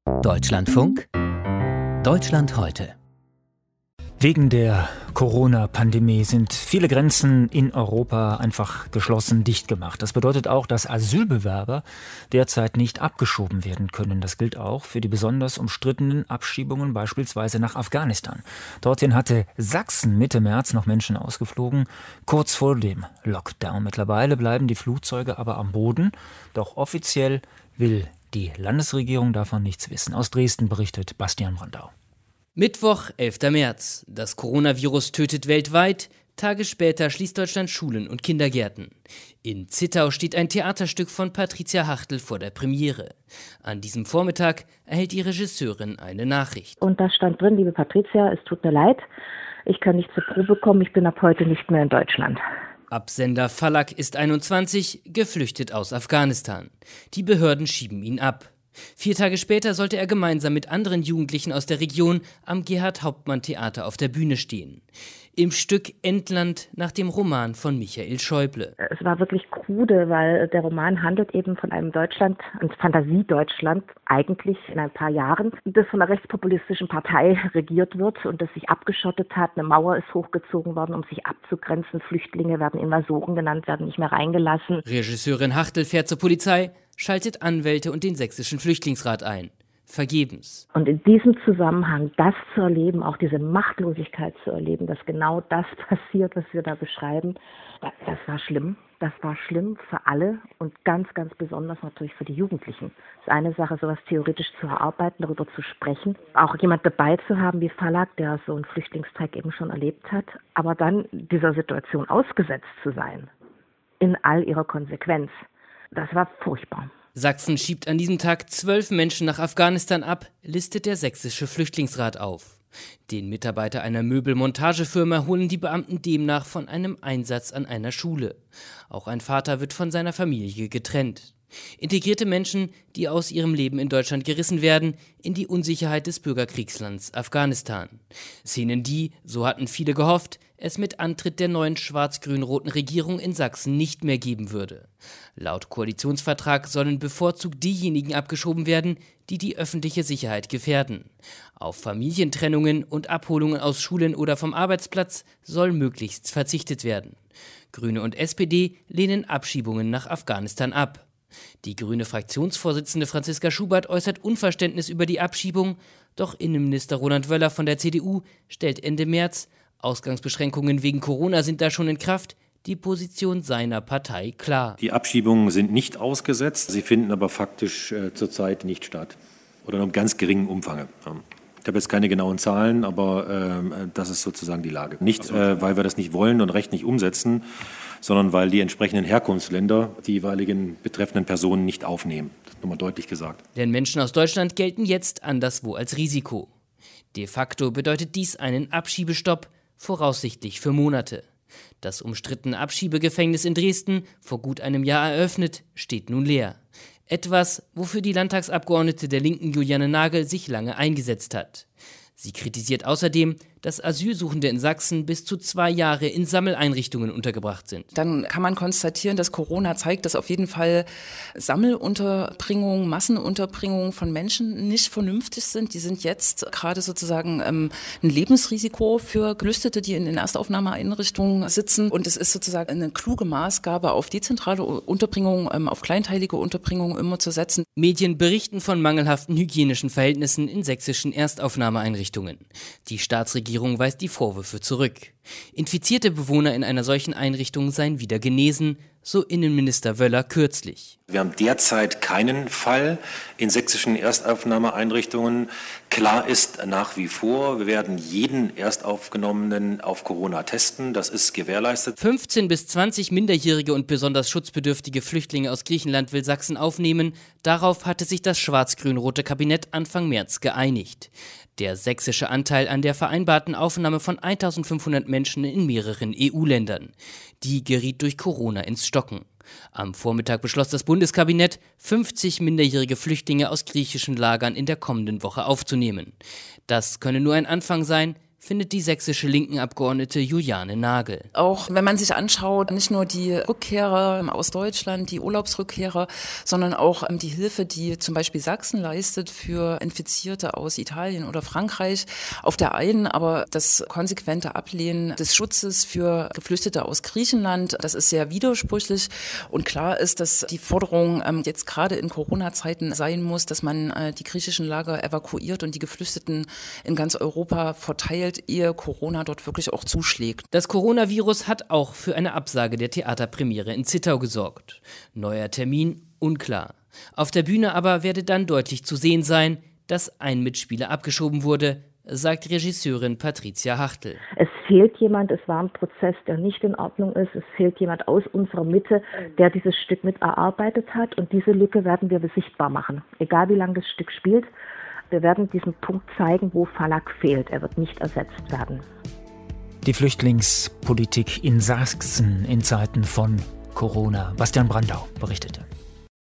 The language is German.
Deutschlandfunk, Deutschland heute. Wegen der Corona-Pandemie sind viele Grenzen in Europa einfach geschlossen, dicht gemacht. Das bedeutet auch, dass Asylbewerber derzeit nicht abgeschoben werden können. Das gilt auch für die besonders umstrittenen Abschiebungen beispielsweise nach Afghanistan. Dorthin hatte Sachsen Mitte März noch Menschen ausgeflogen, kurz vor dem Lockdown. Mittlerweile bleiben die Flugzeuge aber am Boden. Doch offiziell will die Landesregierung davon nichts wissen. Aus Dresden berichtet Bastian Brandau. Mittwoch, 11. März. Das Coronavirus tötet weltweit. Tage später schließt Deutschland Schulen und Kindergärten. In Zittau steht ein Theaterstück von Patricia Hachtel vor der Premiere. An diesem Vormittag erhält die Regisseurin eine Nachricht. Und da stand drin: Liebe Patricia, es tut mir leid, ich kann nicht zur Probe kommen, ich bin ab heute nicht mehr in Deutschland. Absender Falak ist 21, geflüchtet aus Afghanistan. Die Behörden schieben ihn ab. 4 Tage später sollte er gemeinsam mit anderen Jugendlichen aus der Region am Gerhard-Hauptmann-Theater auf der Bühne stehen. Im Stück Endland nach dem Roman von Michael Schäuble. Es war wirklich krude, weil der Roman handelt eben von einem Deutschland, ein Fantasie-Deutschland, eigentlich in ein paar Jahren, das von einer rechtspopulistischen Partei regiert wird und das sich abgeschottet hat. Eine Mauer ist hochgezogen worden, um sich abzugrenzen. Flüchtlinge werden Invasoren genannt, werden nicht mehr reingelassen. Regisseurin Hachtel fährt zur Polizei, schaltet Anwälte und den Sächsischen Flüchtlingsrat ein. Vergebens. Und in diesem Zusammenhang das zu erleben, auch diese Machtlosigkeit zu erleben, dass genau das passiert, was wir da beschreiben, das war schlimm. Das war schlimm für alle und ganz, ganz besonders natürlich für die Jugendlichen. Es ist eine Sache, sowas theoretisch zu erarbeiten, darüber zu sprechen, auch jemand dabei zu haben wie Falak, der so einen Flüchtlingstreik eben schon erlebt hat, aber dann dieser Situation ausgesetzt zu sein, in all ihrer Konsequenz, das war furchtbar. Sachsen schiebt an diesem Tag 12 Menschen nach Afghanistan ab, listet der Sächsische Flüchtlingsrat auf. Den Mitarbeiter einer Möbelmontagefirma holen die Beamten demnach von einem Einsatz an einer Schule. Auch ein Vater wird von seiner Familie getrennt. Integrierte Menschen, die aus ihrem Leben in Deutschland gerissen werden, in die Unsicherheit des Bürgerkriegslands Afghanistan. Szenen, die, so hatten viele gehofft, es mit Antritt der neuen schwarz-grün-roten Regierung in Sachsen nicht mehr geben würde. Laut Koalitionsvertrag sollen bevorzugt diejenigen abgeschoben werden, die die öffentliche Sicherheit gefährden. Auf Familientrennungen und Abholungen aus Schulen oder vom Arbeitsplatz soll möglichst verzichtet werden. Grüne und SPD lehnen Abschiebungen nach Afghanistan ab. Die grüne Fraktionsvorsitzende Franziska Schubert äußert Unverständnis über die Abschiebung, doch Innenminister Roland Wöller von der CDU stellt Ende März: Ausgangsbeschränkungen wegen Corona sind da schon in Kraft, die Position seiner Partei klar. Die Abschiebungen sind nicht ausgesetzt, sie finden aber faktisch zurzeit nicht statt oder nur im ganz geringen Umfang. Ich habe jetzt keine genauen Zahlen, aber das ist sozusagen die Lage. Nicht, weil wir das nicht wollen und Recht nicht umsetzen, sondern weil die entsprechenden Herkunftsländer die jeweiligen betreffenden Personen nicht aufnehmen. Das ist nochmal deutlich gesagt. Denn Menschen aus Deutschland gelten jetzt anderswo als Risiko. De facto bedeutet dies einen Abschiebestopp, voraussichtlich für Monate. Das umstrittene Abschiebegefängnis in Dresden, vor gut einem Jahr eröffnet, steht nun leer. Etwas, wofür die Landtagsabgeordnete der Linken Juliane Nagel sich lange eingesetzt hat. Sie kritisiert außerdem, dass Asylsuchende in Sachsen bis zu 2 Jahre in Sammeleinrichtungen untergebracht sind. Dann kann man konstatieren, dass Corona zeigt, dass auf jeden Fall Sammelunterbringungen, Massenunterbringungen von Menschen nicht vernünftig sind. Die sind jetzt gerade sozusagen ein Lebensrisiko für Geflüchtete, die in den Erstaufnahmeeinrichtungen sitzen. Und es ist sozusagen eine kluge Maßgabe, auf dezentrale Unterbringung, auf kleinteilige Unterbringung immer zu setzen. Medien berichten von mangelhaften hygienischen Verhältnissen in sächsischen Erstaufnahmeeinrichtungen. Die Staatsregierung weist die Vorwürfe zurück. Infizierte Bewohner in einer solchen Einrichtung seien wieder genesen, so Innenminister Wöller kürzlich. Wir haben derzeit keinen Fall in sächsischen Erstaufnahmeeinrichtungen. Klar ist nach wie vor, wir werden jeden Erstaufgenommenen auf Corona testen. Das ist gewährleistet. 15 bis 20 minderjährige und besonders schutzbedürftige Flüchtlinge aus Griechenland will Sachsen aufnehmen. Darauf hatte sich das schwarz-grün-rote Kabinett Anfang März geeinigt. Der sächsische Anteil an der vereinbarten Aufnahme von 1500 Menschen in mehreren EU-Ländern. Die geriet durch Corona ins Stocken. Am Vormittag beschloss das Bundeskabinett, 50 minderjährige Flüchtlinge aus griechischen Lagern in der kommenden Woche aufzunehmen. Das könne nur ein Anfang sein, findet die sächsische Linken-Abgeordnete Juliane Nagel. Auch wenn man sich anschaut, nicht nur die Rückkehrer aus Deutschland, die Urlaubsrückkehrer, sondern auch die Hilfe, die zum Beispiel Sachsen leistet für Infizierte aus Italien oder Frankreich. Auf der einen aber das konsequente Ablehnen des Schutzes für Geflüchtete aus Griechenland, das ist sehr widersprüchlich. Und klar ist, dass die Forderung jetzt gerade in Corona-Zeiten sein muss, dass man die griechischen Lager evakuiert und die Geflüchteten in ganz Europa verteilt, ehe Corona dort wirklich auch zuschlägt. Das Coronavirus hat auch für eine Absage der Theaterpremiere in Zittau gesorgt. Neuer Termin unklar. Auf der Bühne aber werde dann deutlich zu sehen sein, dass ein Mitspieler abgeschoben wurde, sagt Regisseurin Patricia Hachtel. Es fehlt jemand, es war ein Prozess, der nicht in Ordnung ist. Es fehlt jemand aus unserer Mitte, der dieses Stück mit erarbeitet hat. Und diese Lücke werden wir sichtbar machen. Egal wie lange das Stück spielt, wir werden diesen Punkt zeigen, wo Verlag fehlt. Er wird nicht ersetzt werden. Die Flüchtlingspolitik in Sachsen in Zeiten von Corona. Bastian Brandau berichtete.